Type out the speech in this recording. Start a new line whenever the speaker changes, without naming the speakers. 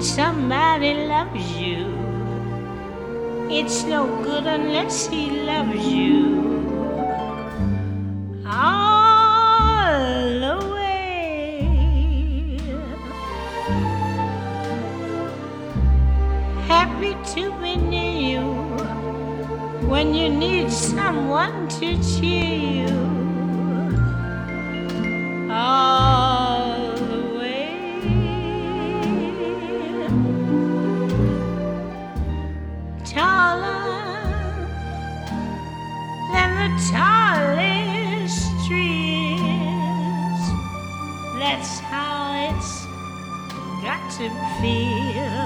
somebody loves you, it's no good unless he loves you all the way. Happy to be near you when you need someone to cheer you all the way. Taller than the tallest trees, that's how it's got to feel.